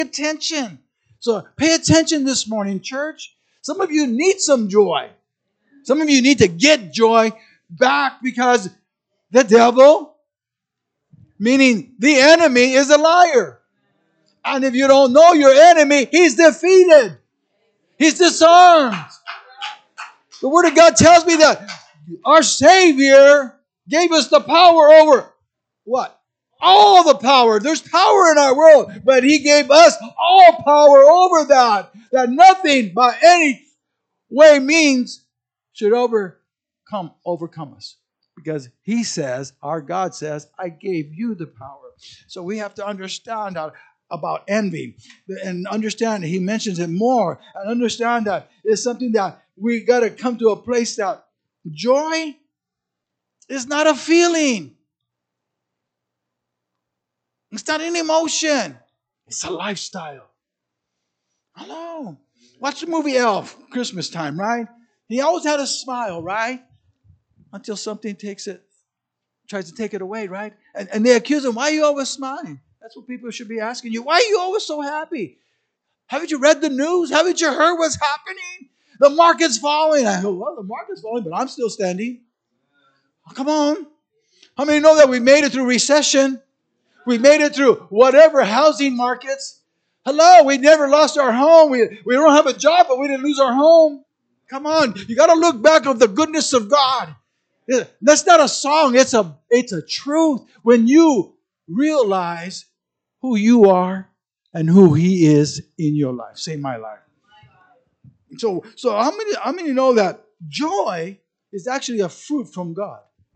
attention. So pay attention this morning, church. Some of you need some joy. Some of you need to get joy back because the devil, meaning the enemy, is a liar. And if you don't know your enemy, he's defeated. He's disarmed. The Word of God tells me that our Savior gave us the power over what? All the power. There's power in our world, but He gave us all power over that. That nothing by any way, means should overcome us. Because He says, our God says, I gave you the power. So we have to understand about envy and understand that He mentions it more and understand that it's something that we got to come to a place that joy is not a feeling. It's not an emotion. It's a lifestyle. Hello. Watch the movie Elf, Christmas time, right? He always had a smile, right? Until something tries to take it away, right? And they accuse him, why are you always smiling? That's what people should be asking you. Why are you always so happy? Haven't you read the news? Haven't you heard what's happening? The market's falling. I go, well, the market's falling, but I'm still standing. Oh, come on. How many know that we made it through recession? We made it through whatever housing markets. Hello, we never lost our home. We don't have a job, but we didn't lose our home. Come on. You got to look back of the goodness of God. That's not a song. It's a truth. When you realize who you are and who He is in your life. Say my life. So how many know that joy is actually a fruit from God?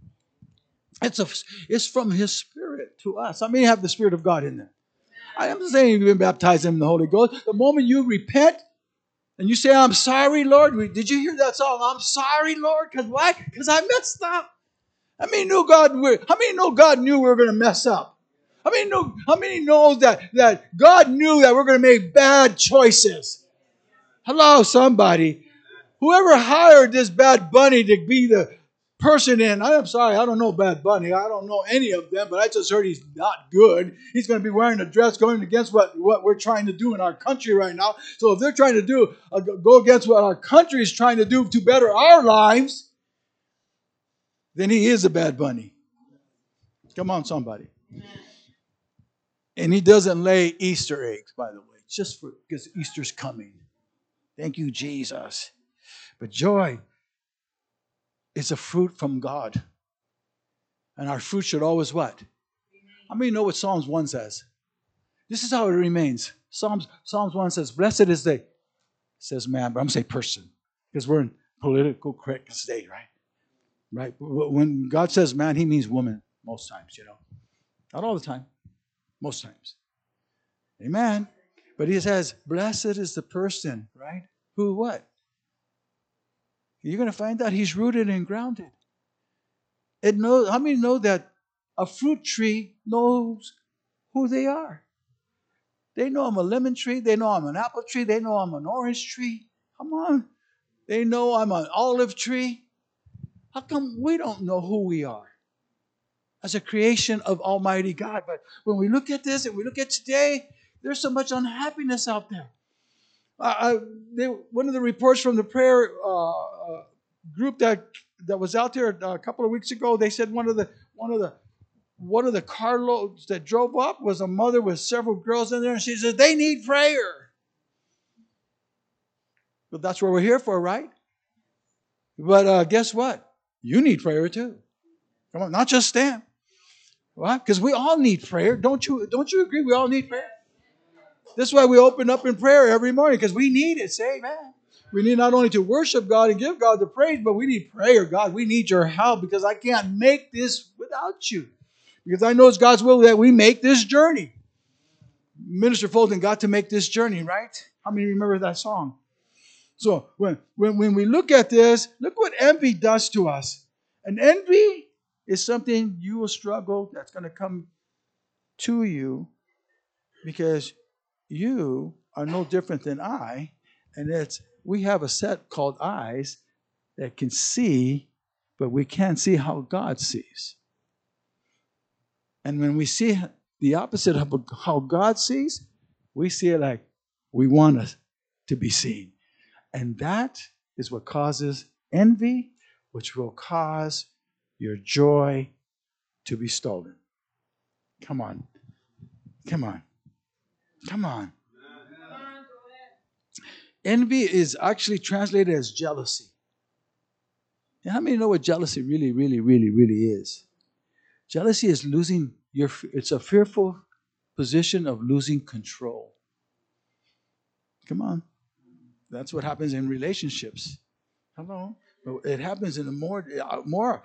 It's from His Spirit to us. How many have the Spirit of God in them? I am saying you've been baptized in the Holy Ghost. The moment you repent and you say, I'm sorry, Lord. Did you hear that song? I'm sorry, Lord. Because why? Because I messed up. How many know God knew we were going to mess up? How many knows that God knew that we're going to make bad choices? Hello, somebody. Whoever hired this Bad Bunny to be the person I'm sorry, I don't know Bad Bunny. I don't know any of them, but I just heard he's not good. He's going to be wearing a dress going against what we're trying to do in our country right now. So if they're trying to go against what our country is trying to do to better our lives, then he is a Bad Bunny. Come on, somebody. And he doesn't lay Easter eggs, by the way, just because Easter's coming. Thank you, Jesus. But joy is a fruit from God. And our fruit should always what? How many know what Psalms 1 says? This is how it remains. Psalms 1 says, blessed is the, says man, but I'm going to say person, because we're in political correct state, right? Right? When God says man, He means woman most times, Not all the time. Most times. Amen. But He says, blessed is the person, right? Who what? You're going to find out he's rooted and grounded. How many know that a fruit tree knows who they are? They know I'm a lemon tree. They know I'm an apple tree. They know I'm an orange tree. Come on. They know I'm an olive tree. How come we don't know who we are as a creation of Almighty God? But when we look at this and we look at today, there's so much unhappiness out there. One of the reports from the prayer group that was out there a couple of weeks ago, they said one of the carloads that drove up was a mother with several girls in there, and she said they need prayer. But that's what we're here for, right? But guess what? You need prayer too. Come on, not just Stan. Why? Because we all need prayer. Don't you agree? We all need prayer. That's why we open up in prayer every morning, because we need it. Say amen. We need not only to worship God and give God the praise, but we need prayer. God, we need your help, because I can't make this without you. Because I know it's God's will that we make this journey. Minister Fulton got to make this journey, right? How many remember that song? So when we look at this, look what envy does to us. And envy is something you will struggle, that's going to come to you, because you are no different than I, and we have a set called eyes that can see, but we can't see how God sees. And when we see the opposite of how God sees, We see it like we want us to be seen. And that is what causes envy, which will cause your joy to be stolen. Come on. Come on. Come on. Envy is actually translated as jealousy. And how many know what jealousy really, really, really, really is? Jealousy is it's a fearful position of losing control. Come on. That's what happens in relationships. Hello. But it happens in more.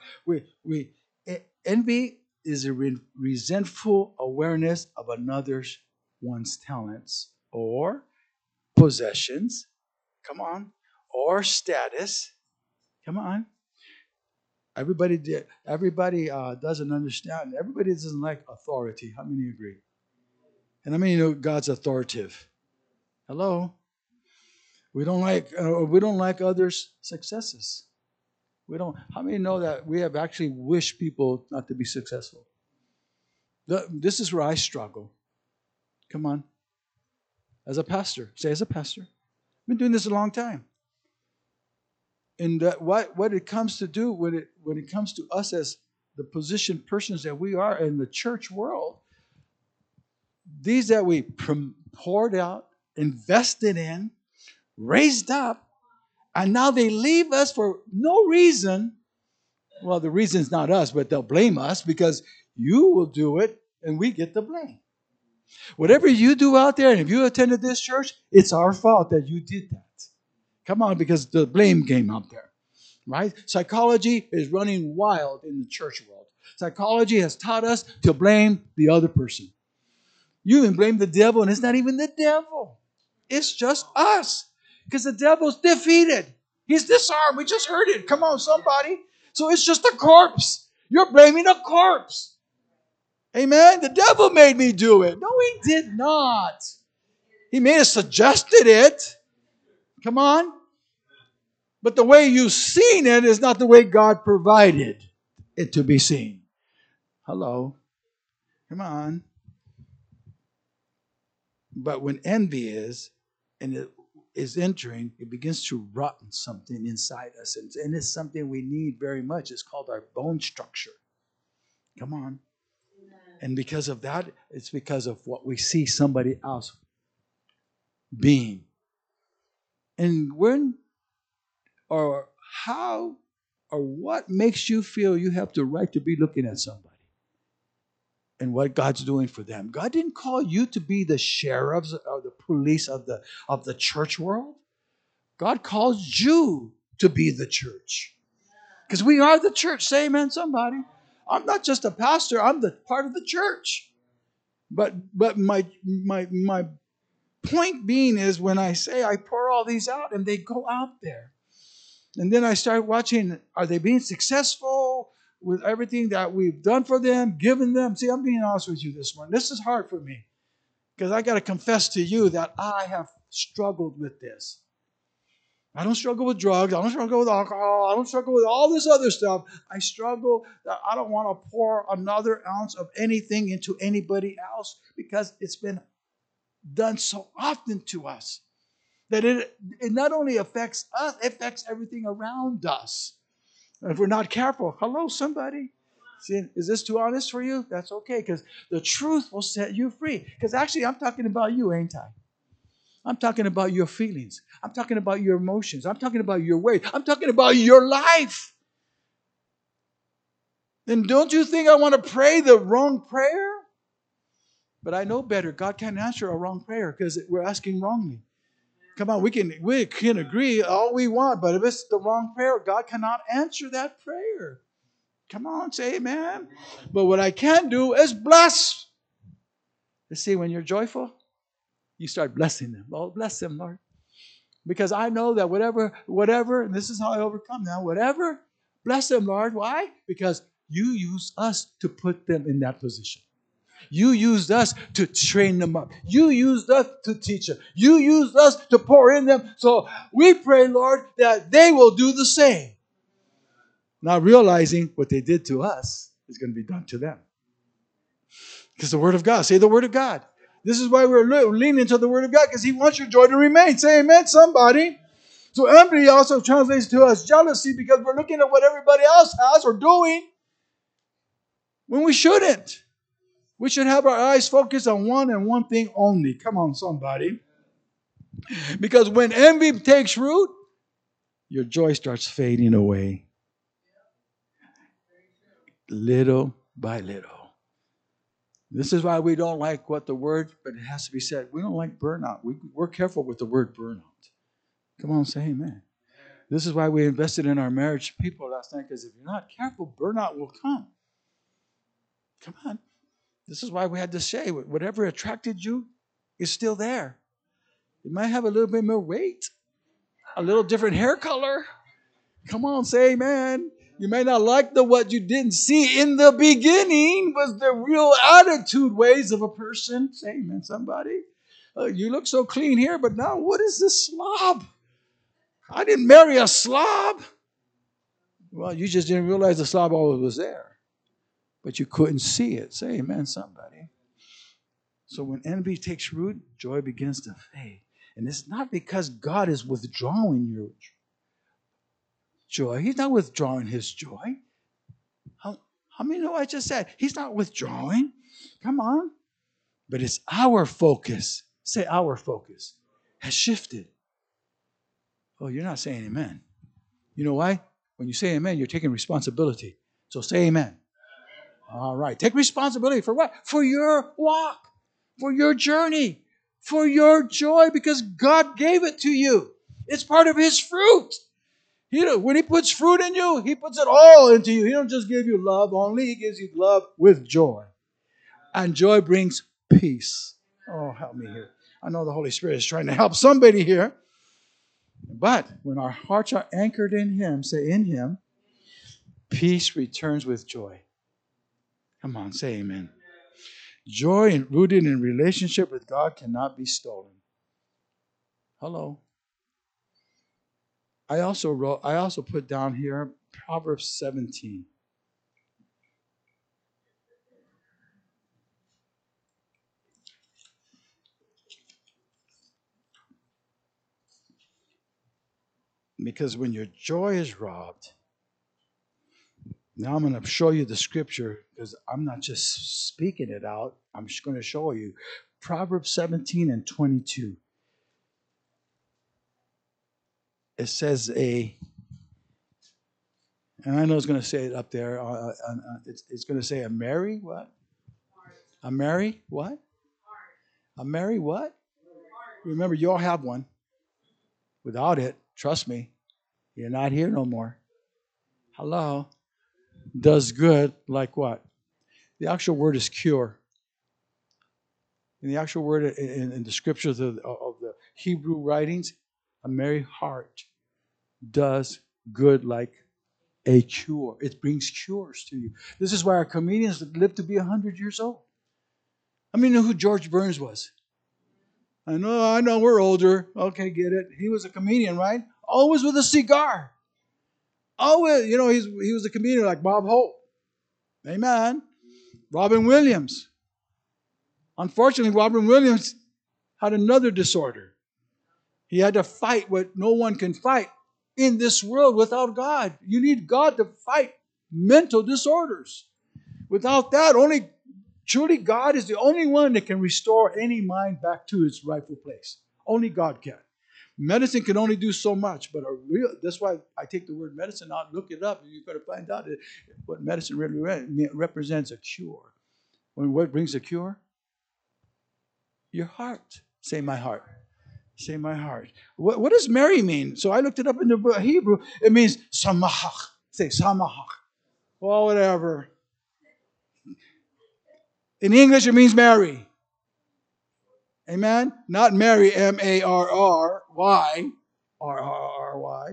Envy is a resentful awareness of one's talents or possessions. Come on. Or status. Come on. Everybody doesn't understand. Everybody doesn't like authority. How many agree? And how many know God's authoritative? Hello. We don't like others' successes. We don't. How many know that we have actually wished people not to be successful? This is where I struggle. Come on. As a pastor, say as a pastor, I've been doing this a long time. And what it comes to do when it comes to us as the positioned persons that we are in the church world, these that we poured out, invested in, raised up, and now they leave us for no reason. Well, the reason is not us, but they'll blame us because you will do it and we get the blame. Whatever you do out there, and if you attended this church, it's our fault that you did that. Come on, because the blame game out there, right? Psychology is running wild in the church world. Psychology has taught us to blame the other person. You even blame the devil, and it's not even the devil. It's just us. Because the devil's defeated. He's disarmed. We just heard it. Come on, somebody. So it's just a corpse. You're blaming a corpse. Amen? The devil made me do it. No, he did not. He may have suggested it. Come on. But the way you've seen it is not the way God provided it to be seen. Hello. Come on. But when envy is, and it is entering, it begins to rotten something inside us. And it's something we need very much. It's called our bone structure. Come on. And because of that, it's because of what we see somebody else being. And when or how or what makes you feel you have the right to be looking at somebody and what God's doing for them? God didn't call you to be the sheriffs or the police of the church world. God calls you to be the church. Because we are the church. Say amen, somebody. I'm not just a pastor. I'm the part of the church. But my point being is when I say I pour all these out and they go out there. And then I start watching, are they being successful with everything that we've done for them, given them? See, I'm being honest with you this morning. This is hard for me. Because I got to confess to you that I have struggled with this. I don't struggle with drugs. I don't struggle with alcohol. I don't struggle with all this other stuff. I struggle that I don't want to pour another ounce of anything into anybody else because it's been done so often to us that it not only affects us, it affects everything around us. And if we're not careful, hello, somebody. See, is this too honest for you? That's okay, because the truth will set you free. Because actually, I'm talking about you, ain't I? I'm talking about your feelings. I'm talking about your emotions. I'm talking about your way. I'm talking about your life. Then don't you think I want to pray the wrong prayer? But I know better. God can't answer a wrong prayer because we're asking wrongly. Come on, we can agree all we want, but if it's the wrong prayer, God cannot answer that prayer. Come on, say amen. But what I can do is bless. You see, when you're joyful, you start blessing them. Oh, bless them, Lord. Because I know that whatever, and this is how I overcome now, whatever, bless them, Lord. Why? Because you use us to put them in that position. You used us to train them up. You used us to teach them. You used us to pour in them. So we pray, Lord, that they will do the same. Not realizing what they did to us is going to be done to them. Because the Word of God, say the Word of God. This is why we're leaning to the Word of God, because He wants your joy to remain. Say amen, somebody. So envy also translates to us jealousy, because we're looking at what everybody else has or doing when we shouldn't. We should have our eyes focused on one and one thing only. Come on, somebody. Because when envy takes root, your joy starts fading away. Little by little. This is why we don't like what the word, but it has to be said. We don't like burnout. We're careful with the word burnout. Come on, say amen. This is why we invested in our marriage people last night, because if you're not careful, burnout will come. Come on. This is why we had to say, whatever attracted you is still there. You might have a little bit more weight, a little different hair color. Come on, say amen. You may not like what you didn't see in the beginning was the real attitude ways of a person. Say amen, somebody. You look so clean here, but now what is this slob? I didn't marry a slob. Well, you just didn't realize the slob always was there, but you couldn't see it. Say amen, somebody. So when envy takes root, joy begins to fade. And it's not because God is withdrawing your joy. He's not withdrawing His joy. How many know I just said? He's not withdrawing. Come on. But it's our focus. Say our focus has shifted. Oh, you're not saying amen. You know why? When you say amen, you're taking responsibility. So say amen. All right. Take responsibility for what? For your walk, for your journey, for your joy, because God gave it to you. It's part of His fruit. When He puts fruit in you, He puts it all into you. He don't just give you love only. He gives you love with joy. And joy brings peace. Oh, help me here. I know the Holy Spirit is trying to help somebody here. But when our hearts are anchored in Him, say in Him, peace returns with joy. Come on, say amen. Joy rooted in relationship with God cannot be stolen. Hello. I also put down here Proverbs 17. Because when your joy is robbed, now I'm going to show you the scripture, because I'm not just speaking it out. I'm just going to show you. Proverbs 17 and 22. It says and I know it's going to say it up there. It's going to say a merry what? A merry what? A merry what? Remember, you all have one. Without it, trust me, you're not here no more. Hello. Does good like what? The actual word is cure. And the actual word in the scriptures of the Hebrew writings, a merry heart does good like a cure. It brings cures to you. This is why our comedians live to be 100 years old. I mean, you know who George Burns was? I know, we're older. Okay, get it. He was a comedian, right? Always with a cigar. Always, he was a comedian like Bob Hope. Amen. Robin Williams. Unfortunately, Robin Williams had another disorder. He had to fight what no one can fight in this world without God. You need God to fight mental disorders. Without that, truly God is the only one that can restore any mind back to its rightful place. Only God can. Medicine can only do so much, but that's why I take the word medicine out, look it up, and you've got to find out what medicine really represents: a cure. What brings a cure? Your heart. Say my heart. Say my heart. What does Mary mean? So I looked it up in the Hebrew. It means samach. Say samach. Well, whatever. In English, it means Mary. Amen? Not Mary, M-A-R-R-Y. R-R-R-Y.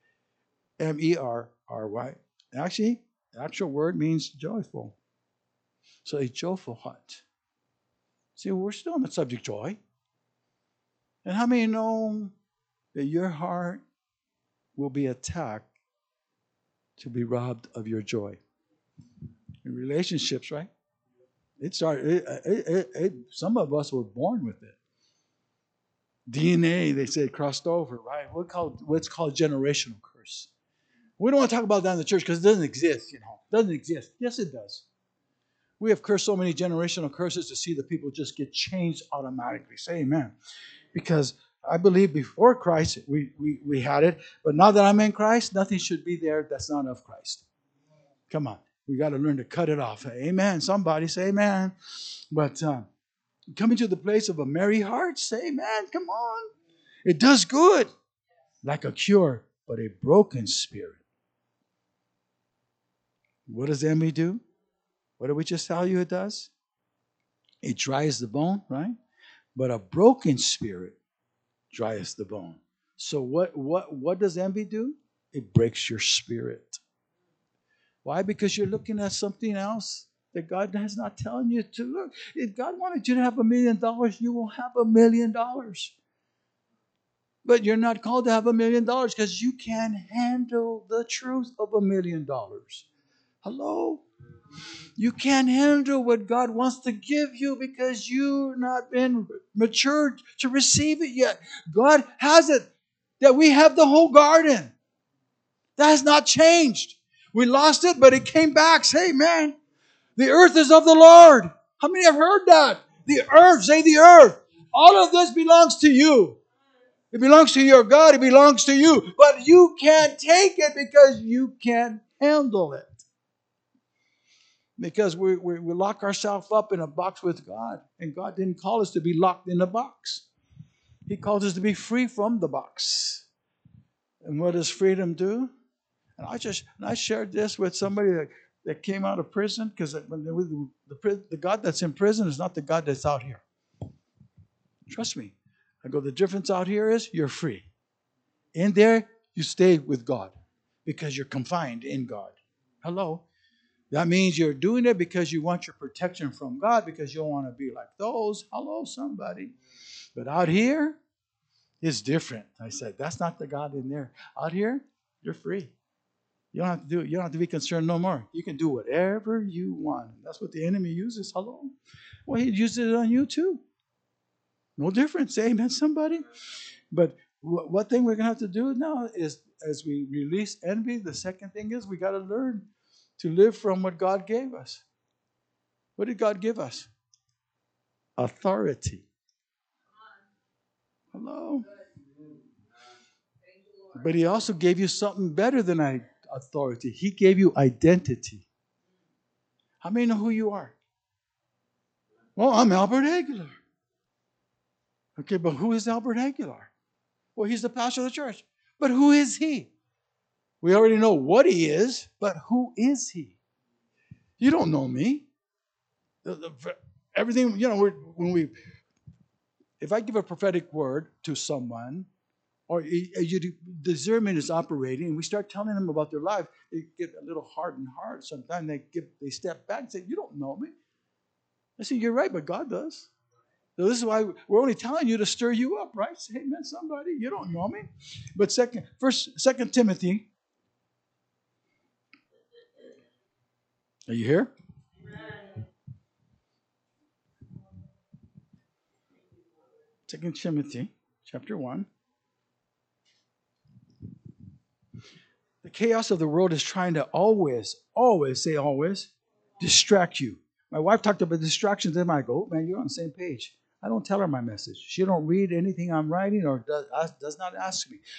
M-E-R-R-Y. Actually, the actual word means joyful. So a joyful heart. See, we're still on the subject joy. And how many know that your heart will be attacked to be robbed of your joy? In relationships, right? It started. Some of us were born with it. DNA, they say, crossed over, right? What's called generational curse. We don't want to talk about that in the church because it doesn't exist. It doesn't exist. Yes, it does. We have cursed so many generational curses to see the people just get changed automatically. Say amen. Because I believe before Christ we had it, but now that I'm in Christ, nothing should be there that's not of Christ. Come on. We got to learn to cut it off. Amen. Somebody say amen. But coming to the place of a merry heart, say amen. Come on. It does good like a cure, but a broken spirit. What does envy do? What did we just tell you it does? It dries the bone, right? But a broken spirit dries the bone. So what does envy do? It breaks your spirit. Why? Because you're looking at something else that God has not telling you to look. If God wanted you to have $1 million, you will have $1 million. But you're not called to have $1 million because you can't handle the truth of $1 million. Hello? You can't handle what God wants to give you because you've not been matured to receive it yet. God has it, that we have the whole garden. That has not changed. We lost it, but it came back. Say, man, the earth is of the Lord. How many have heard that? The earth, say the earth. All of this belongs to you. It belongs to your God. It belongs to you. But you can't take it because you can't handle it. Because we lock ourselves up in a box with God. And God didn't call us to be locked in a box. He called us to be free from the box. And what does freedom do? And I shared this with somebody that came out of prison, because the God that's in prison is not the God that's out here. Trust me. I go, the difference out here is you're free. In there, you stay with God because you're confined in God. Hello. That means you're doing it because you want your protection from God, because you don't want to be like those. Hello, somebody. But out here, it's different. I said, that's not the God in there. Out here, you're free. You don't have to do it. You don't have to be concerned no more. You can do whatever you want. That's what the enemy uses. Hello. Well, he uses it on you too. No difference. Amen, somebody. But what thing we're going to have to do now is, as we release envy, the second thing is we got to learn to live from what God gave us. What did God give us? Authority. Hello. But he also gave you something better than authority. He gave you identity. How many know who you are? Well, I'm Albert Aguilar. Okay, but who is Albert Aguilar? Well, he's the pastor of the church. But who is he? We already know what he is, but who is he? You don't know me. Everything, if I give a prophetic word to someone, or discernment is operating, and we start telling them about their life, they get a little hardened heart. Sometimes they step back and say, you don't know me. I say, you're right, but God does. So this is why we're only telling you to stir you up, right? Say, amen, somebody. You don't know me. But Second Timothy. Are you here? 2 Timothy chapter 1. The chaos of the world is trying to always, distract you. My wife talked about distractions, and I go, oh, man, you're on the same page. I don't tell her my message. She don't read anything I'm writing or does not ask me.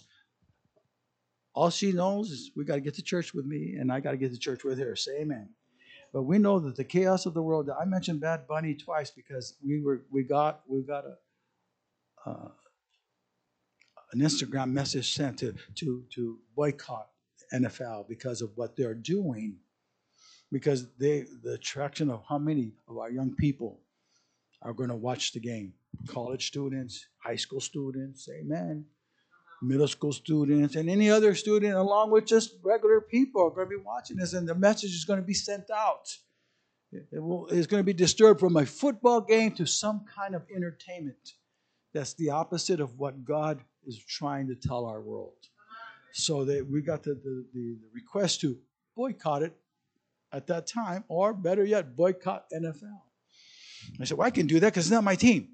All she knows is we got to get to church with me, and I got to get to church with her. Say amen. But we know that the chaos of the world. I mentioned Bad Bunny twice because we got an Instagram message sent to boycott NFL because of what they're doing. Because the attraction of how many of our young people are going to watch the game. College students, high school students, amen. Middle school students, and any other student, along with just regular people, are going to be watching this, and the message is going to be sent out. It's going to be disturbed from a football game to some kind of entertainment. That's the opposite of what God is trying to tell our world. So that we got the request to boycott it at that time, or better yet, boycott NFL. I said, well, I can do that because it's not my team.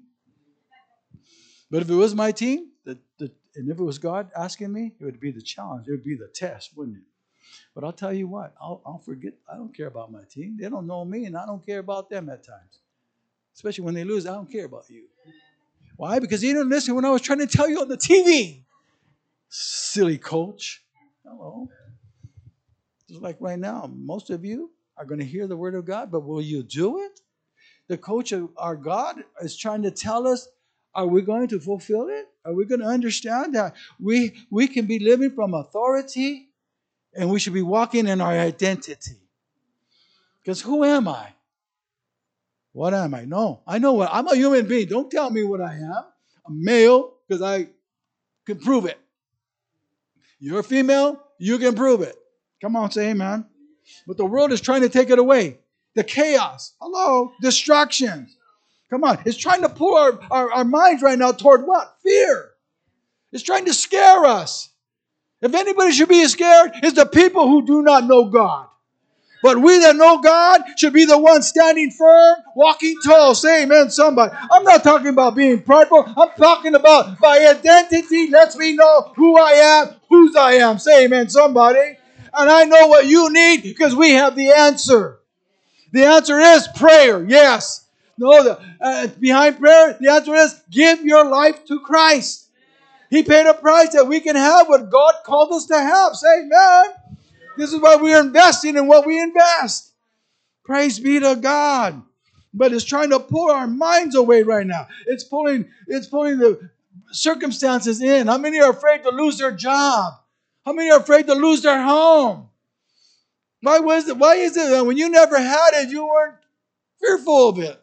But if it was my team, and if it was God asking me, it would be the challenge. It would be the test, wouldn't it? But I'll tell you what, I'll forget. I don't care about my team. They don't know me, and I don't care about them at times. Especially when they lose, I don't care about you. Why? Because you didn't listen when I was trying to tell you on the TV. Silly coach. Hello. Just like right now, most of you are going to hear the word of God, but will you do it? The coach of our God is trying to tell us, are we going to fulfill it? Are we going to understand that we can be living from authority and we should be walking in our identity? Because who am I? What am I? No, I know what I'm a human being. Don't tell me what I am. I'm male because I can prove it. You're a female, you can prove it. Come on, say amen. But the world is trying to take it away. The chaos. Hello, distractions. Come on. It's trying to pull our minds right now toward what? Fear. It's trying to scare us. If anybody should be scared, it's the people who do not know God. But we that know God should be the ones standing firm, walking tall. Say amen, somebody. I'm not talking about being prideful. I'm talking about my identity lets me know who I am, whose I am. Say amen, somebody. And I know what you need because we have the answer. The answer is prayer. Yes. No, behind prayer, the answer is give your life to Christ. He paid a price that we can have what God called us to have. Say amen. This is why we are investing in what we invest. Praise be to God. But it's trying to pull our minds away right now. It's pulling the circumstances in. How many are afraid to lose their job? How many are afraid to lose their home? Why is it that when you never had it, you weren't fearful of it?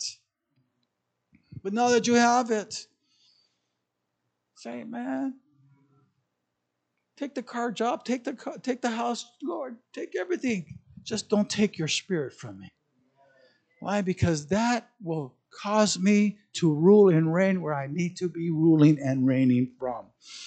But now that you have it, say, man, take the car job, take the house, Lord, take everything. Just don't take your spirit from me. Why? Because that will cause me to rule and reign where I need to be ruling and reigning from.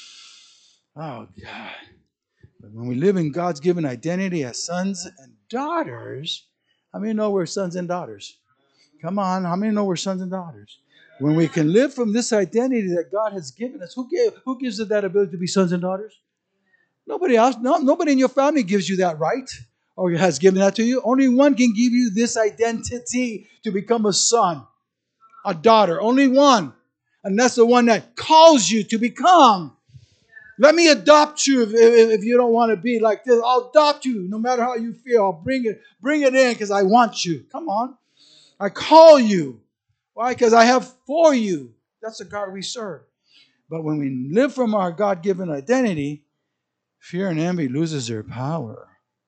Oh, God. But when we live in God's given identity as sons and daughters, how many know we're sons and daughters? Come on, how many know we're sons and daughters? When we can live from this identity that God has given us, who gives us that ability to be sons and daughters? Nobody else. No, nobody in your family gives you that right or has given that to you. Only one can give you this identity to become a son, a daughter. Only one. And that's the one that calls you to become. Let me adopt you if you don't want to be like this. I'll adopt you no matter how you feel. I'll bring it in because I want you. Come on. I call you. Why? Because I have for you. That's the God we serve. But when we live from our God-given identity, fear and envy loses their power.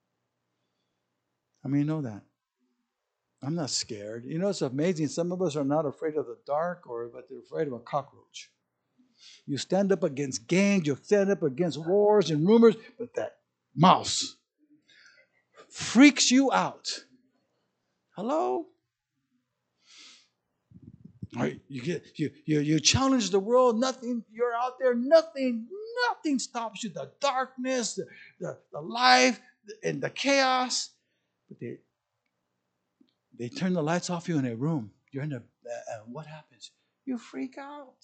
I mean, you know that. I'm not scared. You know, it's amazing. Some of us are not afraid of the dark, but they're afraid of a cockroach. You stand up against gangs, you stand up against wars and rumors, but that mouse freaks you out. Hello? You challenge the world. Nothing. You're out there. Nothing stops you. The darkness, the life, and the chaos. But they turn the lights off you in a room. You're in a. What happens? You freak out.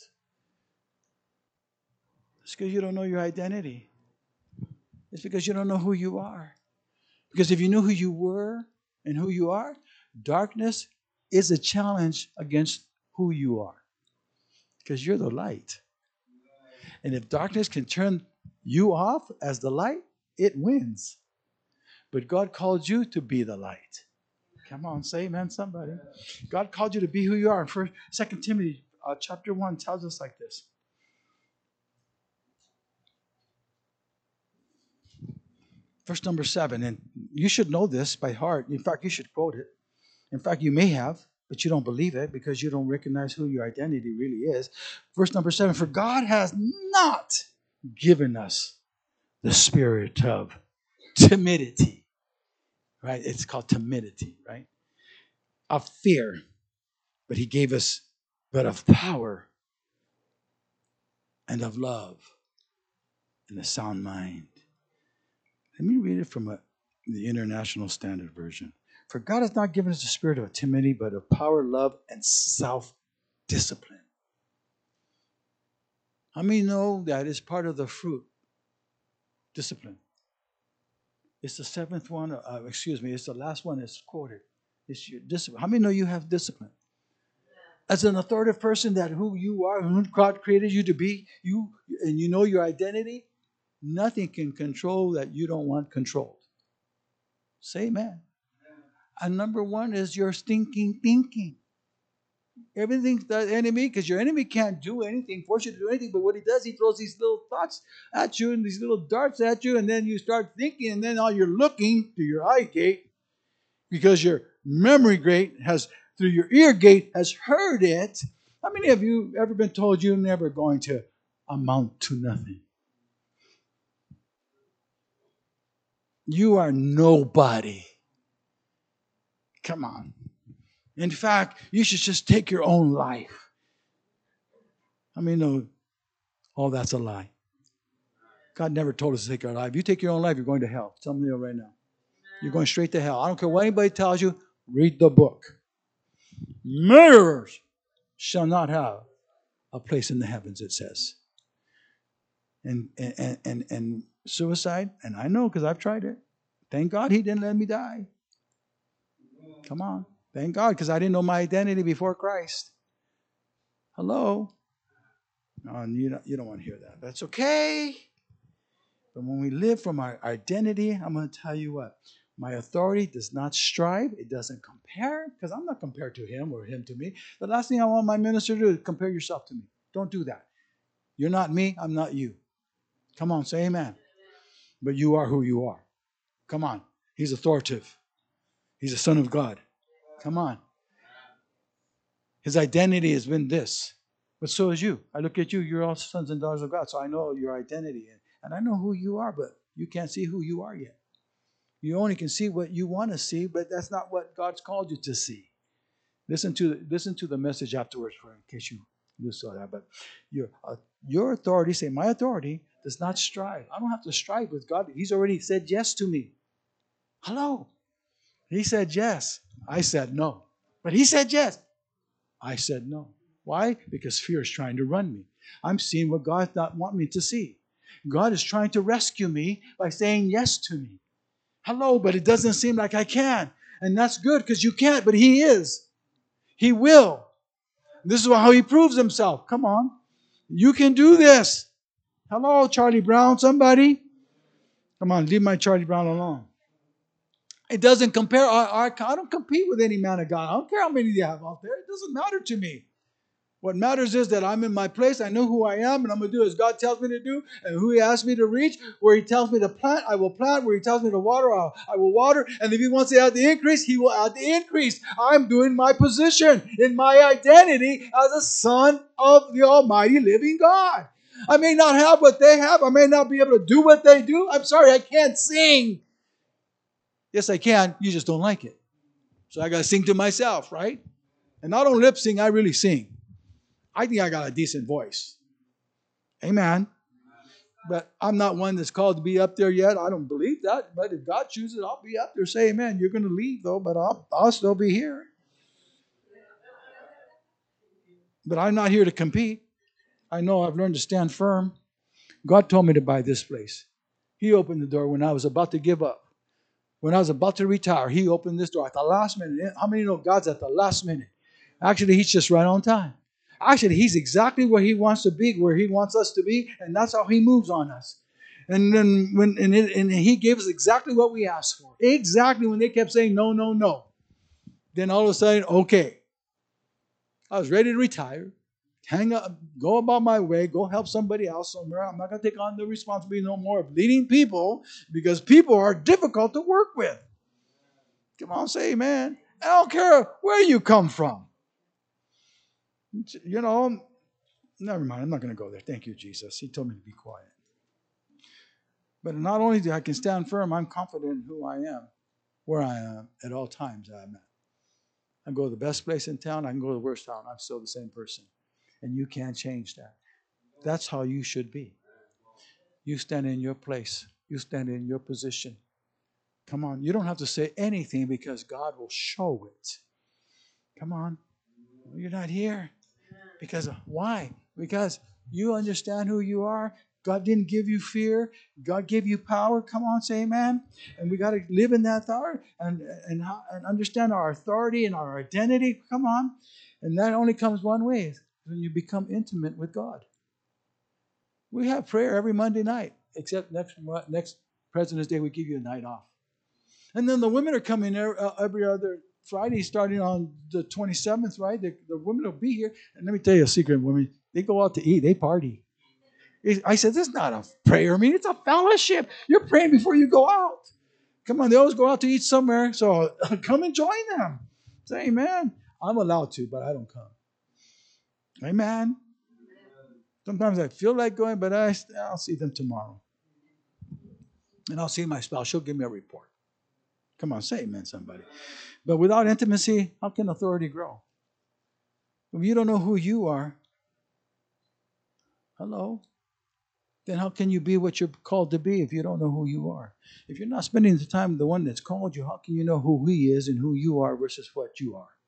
It's because you don't know your identity. It's because you don't know who you are. Because if you knew who you were and who you are, darkness is a challenge against who you are. Because you're the light. And if darkness can turn you off as the light, it wins. But God called you to be the light. Come on, say amen, somebody. God called you to be who you are. And 2 Timothy chapter 1 tells us like this. Verse number 7. And you should know this by heart. In fact, you should quote it. In fact, you may have, but you don't believe it because you don't recognize who your identity really is. Verse number 7. For God has not given us the spirit of timidity. Right? It's called timidity, right? Of fear. But he gave us, but of power and of love and a sound mind. Let me read it from the International Standard Version. For God has not given us the spirit of timidity, but of power, love, and self-discipline. How many know that is part of the fruit? Discipline. It's the seventh one, it's the last one that's quoted. It's your discipline. How many know you have discipline? As an authoritative person, that who you are, who God created you to be, and you know your identity, nothing can control that you don't want controlled. Say amen. And number one is your stinking thinking. Everything's the enemy, because your enemy can't do anything, force you to do anything, but what he does, he throws these little thoughts at you and these little darts at you, and then you start thinking, and then all you're looking to your eye gate, because your memory gate has, through your ear gate, has heard it. How many of you ever been told you're never going to amount to nothing? You are nobody. Come on. In fact, you should just take your own life. I mean, no, all that's a lie. God never told us to take our life. If you take your own life, you're going to hell. Tell me right now. You're going straight to hell. I don't care what anybody tells you. Read the book. Murderers shall not have a place in the heavens, it says. And suicide, and I know because I've tried it. Thank God he didn't let me die. Come on. Thank God, because I didn't know my identity before Christ. Hello? No, you don't want to hear that. That's okay. But when we live from our identity, I'm going to tell you what. My authority does not strive. It doesn't compare, because I'm not compared to him or him to me. The last thing I want my minister to do is compare yourself to me. Don't do that. You're not me. I'm not you. Come on, say amen. But you are who you are. Come on. He's authoritative. He's a son of God. Come on. His identity has been this. But so is you. I look at you. You're all sons and daughters of God. So I know your identity. And I know who you are, but you can't see who you are yet. You only can see what you want to see, but that's not what God's called you to see. Listen to the message afterwards, in case you saw that. But your authority, say, my authority does not strive. I don't have to strive with God. He's already said yes to me. Hello. He said yes. I said no. But he said yes. I said no. Why? Because fear is trying to run me. I'm seeing what God does not want me to see. God is trying to rescue me by saying yes to me. Hello, but it doesn't seem like I can. And that's good, because you can't, but he is. He will. This is how he proves himself. Come on. You can do this. Hello, Charlie Brown, somebody. Come on, leave my Charlie Brown alone. It doesn't compare. I don't compete with any man of God. I don't care how many you have out there. It doesn't matter to me. What matters is that I'm in my place. I know who I am, and I'm going to do as God tells me to do, and who he asks me to reach. Where he tells me to plant, I will plant. Where he tells me to water, I will water. And if he wants to add the increase, he will add the increase. I'm doing my position in my identity as a son of the Almighty living God. I may not have what they have. I may not be able to do what they do. I'm sorry, I can't sing. Yes, I can. You just don't like it. So I got to sing to myself, right? And I don't lip sing. I really sing. I think I got a decent voice. Amen. But I'm not one that's called to be up there yet. I don't believe that. But if God chooses, I'll be up there. Say amen. You're going to leave, though, but I'll still be here. But I'm not here to compete. I know I've learned to stand firm. God told me to buy this place. He opened the door when I was about to give up. When I was about to retire, he opened this door at the last minute. How many know God's at the last minute? Actually, he's just right on time. Actually, he's exactly where he wants to be, where he wants us to be, and that's how he moves on us. And then and he gave us exactly what we asked for. Exactly when they kept saying no, no, no. Then all of a sudden, okay. I was ready to retire, hang up, go about my way, go help somebody else somewhere. I'm not going to take on the responsibility no more of leading people, because people are difficult to work with. Come on, say amen. I don't care where you come from. You know, never mind. I'm not going to go there. Thank you, Jesus. He told me to be quiet. But not only do I can stand firm, I'm confident in who I am, where I am at all times I'm at. I can go to the best place in town. I can go to the worst town. I'm still the same person. And you can't change that. That's how you should be. You stand in your place. You stand in your position. Come on. You don't have to say anything because God will show it. Come on. You're not here. Because why? Because you understand who you are. God didn't give you fear. God gave you power. Come on, say amen. And we got to live in that power and understand our authority and our identity. Come on. And that only comes one way, when you become intimate with God. We have prayer every Monday night, except next President's Day, we give you a night off. And then the women are coming every other Friday, starting on the 27th, right? The women will be here. And let me tell you a secret, women. They go out to eat. They party. I said, this is not a prayer meeting. It's a fellowship. You're praying before you go out. Come on. They always go out to eat somewhere. So come and join them. Say amen. I'm allowed to, but I don't come. Amen. Sometimes I feel like going, but I'll see them tomorrow. And I'll see my spouse. She'll give me a report. Come on, say amen, somebody. But without intimacy, how can authority grow? If you don't know who you are, hello, then how can you be what you're called to be if you don't know who you are? If you're not spending the time with the one that's called you, how can you know who he is and who you are versus what you are?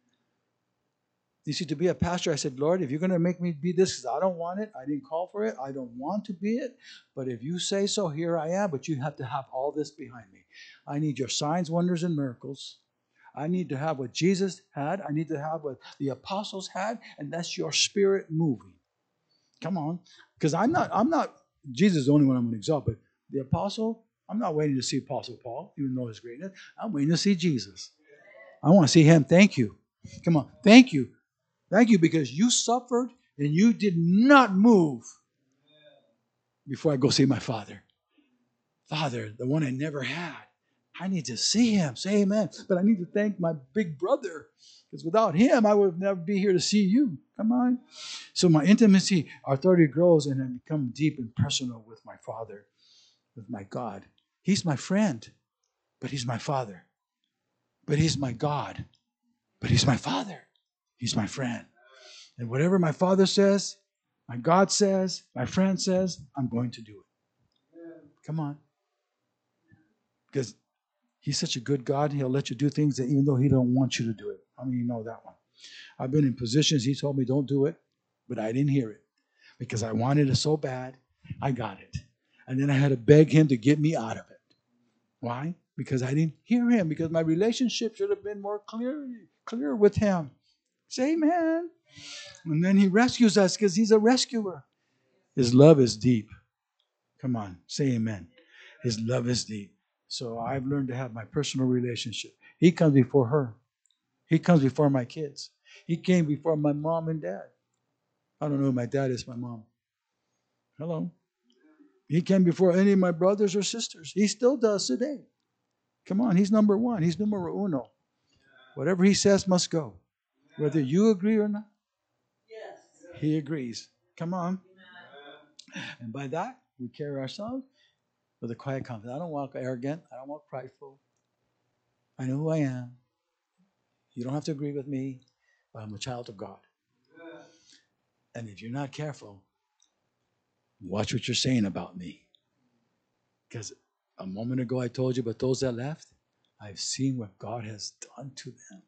You see, to be a pastor, I said, Lord, if you're going to make me be this, because I don't want it, I didn't call for it, I don't want to be it, but if you say so, here I am, but you have to have all this behind me. I need your signs, wonders, and miracles. I need to have what Jesus had. I need to have what the apostles had, and that's your spirit moving. Come on. Because I'm not, Jesus is the only one I'm going to exalt, but the apostle, I'm not waiting to see Apostle Paul, even though his greatness. I'm waiting to see Jesus. I want to see him. Thank you. Come on. Thank you. Thank you because you suffered and you did not move before I go see my Father. Father, the one I never had. I need to see him. Say amen. But I need to thank my big brother because without him, I would never be here to see you. Come on. So my intimacy, our authority grows and I become deep and personal with my Father, with my God. He's my friend, but he's my Father. But he's my God, but he's my Father. He's my friend. And whatever my Father says, my God says, my friend says, I'm going to do it. Come on. Because he's such a good God, he'll let you do things that even though he don't want you to do it. How many of you know that one? I've been in positions he told me don't do it, but I didn't hear it. Because I wanted it so bad, I got it. And then I had to beg him to get me out of it. Why? Because I didn't hear him. Because my relationship should have been more clear with him. Say amen. And then he rescues us because he's a rescuer. His love is deep. Come on, say amen. His love is deep. So I've learned to have my personal relationship. He comes before her. He comes before my kids. He came before my mom and dad. I don't know who my dad is, my mom. Hello. He came before any of my brothers or sisters. He still does today. Come on, he's number one. He's numero uno. Whatever he says must go. Whether you agree or not, he agrees. Come on. And by that, we carry ourselves with a quiet confidence. I don't walk arrogant. I don't walk prideful. I know who I am. You don't have to agree with me, but I'm a child of God. And if you're not careful, watch what you're saying about me. Because a moment ago I told you, but those that left, I've seen what God has done to them.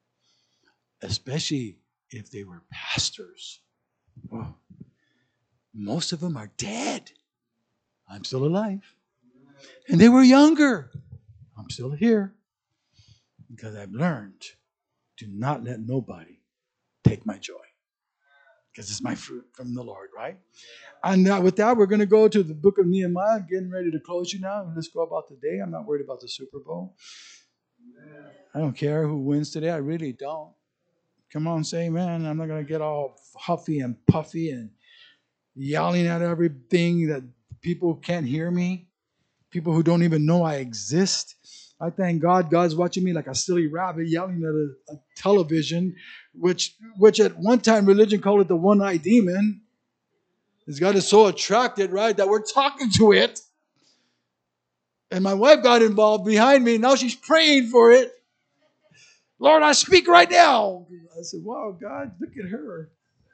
Especially if they were pastors. Whoa. Most of them are dead. I'm still alive. And they were younger. I'm still here. Because I've learned, do not let nobody take my joy. Because it's my fruit from the Lord, right? And with that, we're going to go to the book of Nehemiah. I'm getting ready to close you now. Let's go about the day. I'm not worried about the Super Bowl. I don't care who wins today. I really don't. Come on, say amen. I'm not going to get all huffy and puffy and yelling at everything that people can't hear me. People who don't even know I exist. I thank God God's watching me like a silly rabbit yelling at a television, which at one time religion called it the one-eyed demon. This God is so attracted, right, that we're talking to it. And my wife got involved behind me. Now she's praying for it. Lord, I speak right now. I said, wow, God, look at her.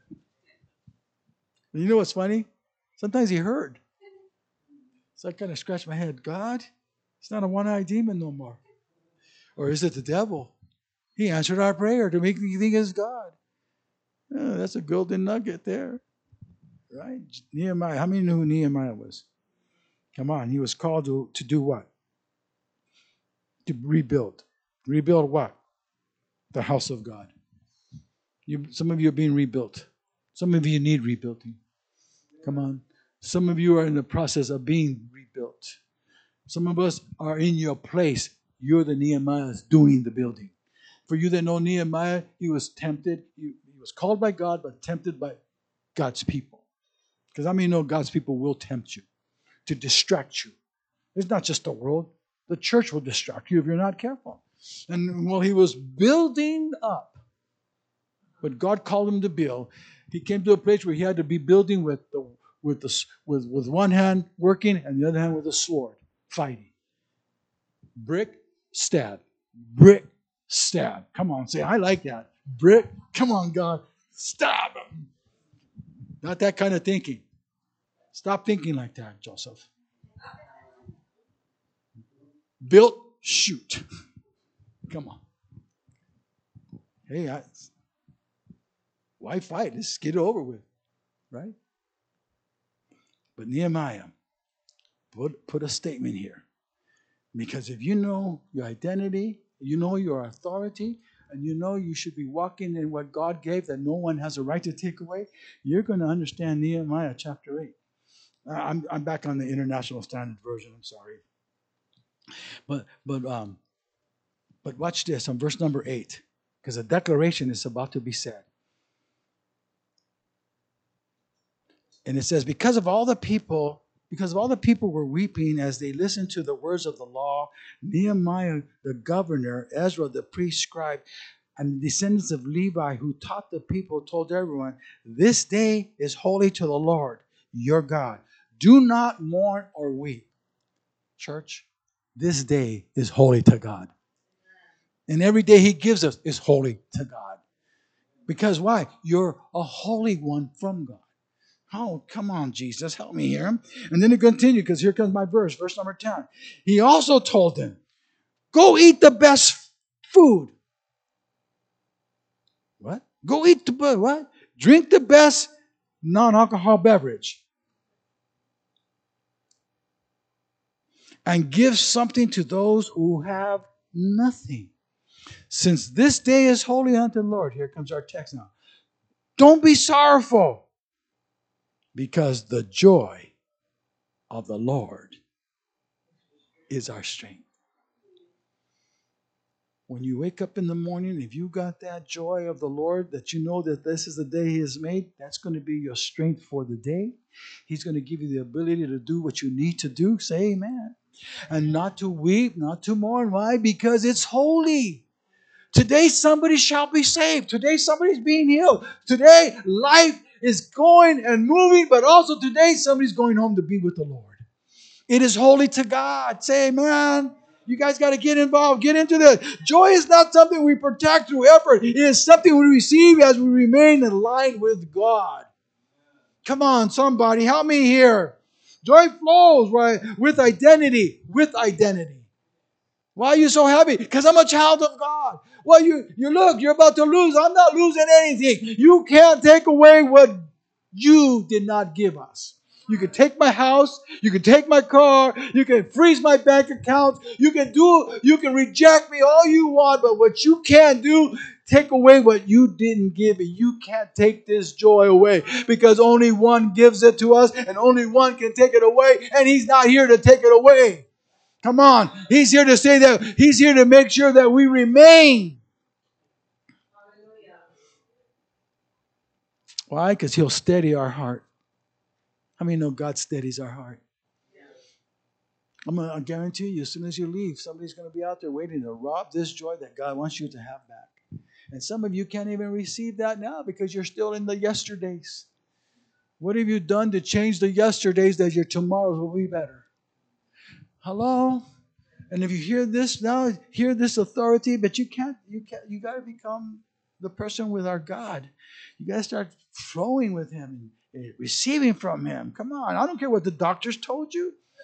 And you know what's funny? Sometimes he heard. So I kind of scratched my head. God, It's not a one-eyed demon no more. Or is it the devil? He answered our prayer to make me think it's God. That's a golden nugget there. Right? Nehemiah. How many knew who Nehemiah was? Come on. He was called to do what? To rebuild. Rebuild what? The house of God. Some of you are being rebuilt. Some of you need rebuilding. Come on. Some of you are in the process of being rebuilt. Some of us are in your place. You're the Nehemiahs doing the building. For you that know Nehemiah, he was tempted. He was called by God, but tempted by God's people. Because I mean, know God's people will tempt you to distract you. It's not just the world. The church will distract you if you're not careful. And while he was building up what God called him to build, he came to a place where he had to be building with one hand working and the other hand with a sword, fighting. Brick, stab. Brick, stab. Come on, say, I like that. Brick, come on, God, stab him. Not that kind of thinking. Stop thinking like that, Joseph. Built, shoot. Come on. Hey, why fight? Let's get it over with, right? But Nehemiah put a statement here. Because if you know your identity, you know your authority, and you know you should be walking in what God gave that no one has a right to take away, you're going to understand Nehemiah chapter 8. I'm back on the International Standard Version. I'm sorry. But watch this on verse number 8, because a declaration is about to be said. And it says, because all the people were weeping as they listened to the words of the law, Nehemiah the governor, Ezra the priest, scribe, and the descendants of Levi who taught the people told everyone, this day is holy to the Lord, your God. Do not mourn or weep. Church, this day is holy to God. And every day he gives us is holy to God. Because why? You're a holy one from God. Oh, come on, Jesus, help me here. And then it continued, because here comes my verse number 10. He also told them, go eat the best food. What? Go eat the best, what? Drink the best non-alcohol beverage. And give something to those who have nothing. Since this day is holy unto the Lord. Here comes our text now. Don't be sorrowful, because the joy of the Lord is our strength. When you wake up in the morning, if you got that joy of the Lord, that you know that this is the day He has made, that's going to be your strength for the day. He's going to give you the ability to do what you need to do. Say amen. And not to weep, not to mourn. Why? Because it's holy. Today somebody shall be saved. Today somebody's being healed. Today life is going and moving, but also today somebody's going home to be with the Lord. It is holy to God. Say amen. You guys got to get involved. Get into this. Joy is not something we protect through effort. It is something we receive as we remain in line with God. Come on, somebody. Help me here. Joy flows, right? With identity. With identity. Why are you so happy? Because I'm a child of God. Well, you look, you're about to lose. I'm not losing anything. You can't take away what you did not give us. You can take my house. You can take my car. You can freeze my bank account. You can reject me all you want, but what you can't do, take away what you didn't give me. You can't take this joy away, because only one gives it to us and only one can take it away, and He's not here to take it away. Come on. He's here to say that. He's here to make sure that we remain. Why? Because He'll steady our heart. How many know God steadies our heart? I guarantee you, as soon as you leave, somebody's going to be out there waiting to rob this joy that God wants you to have back. And some of you can't even receive that now because you're still in the yesterdays. What have you done to change the yesterdays that your tomorrows will be better? Hello? And if you hear this now, hear this authority, but you got to become the person with our God. You got to start flowing with Him and receiving from Him. Come on. I don't care what the doctors told you.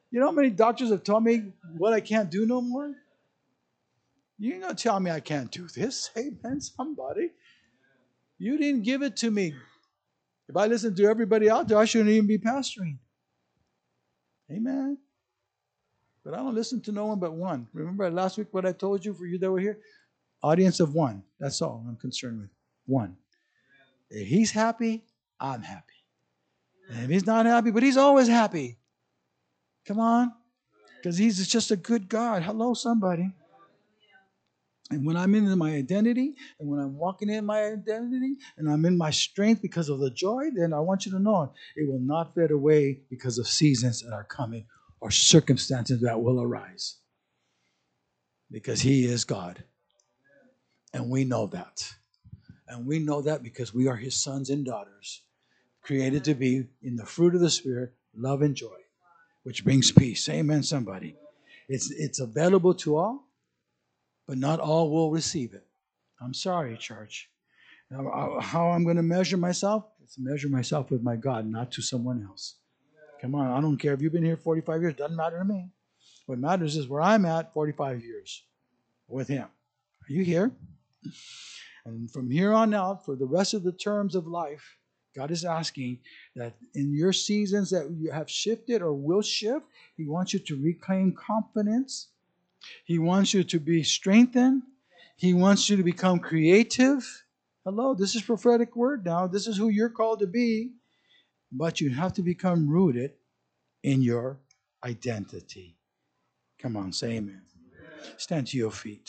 You know how many doctors have told me what I can't do no more? You ain't gonna tell me I can't do this. Amen, somebody. You didn't give it to me. If I listen to everybody out there, I shouldn't even be pastoring. Amen. But I don't listen to no one but one. Remember last week what I told you for you that were here? Audience of one. That's all I'm concerned with. One. If he's happy, I'm happy. And if he's not happy, but he's always happy. Come on. Because he's just a good God. Hello, somebody. And when I'm in my identity, and when I'm walking in my identity, and I'm in my strength because of the joy, then I want you to know it will not fade away because of seasons that are coming or circumstances that will arise. Because he is God. And we know that. And we know that because we are his sons and daughters, created to be in the fruit of the Spirit, love and joy, which brings peace. Amen, somebody. It's available to all, but not all will receive it. I'm sorry, church. Now, how I'm going to measure myself? It's to measure myself with my God, not to someone else. Come on, I don't care if you've been here 45 years. Doesn't matter to me. What matters is where I'm at 45 years with him. Are you here? And from here on out, for the rest of the terms of life, God is asking that in your seasons that you have shifted or will shift, he wants you to reclaim confidence. He wants you to be strengthened. He wants you to become creative. Hello, this is prophetic word now. This is who you're called to be. But you have to become rooted in your identity. Come on, say amen. Stand to your feet.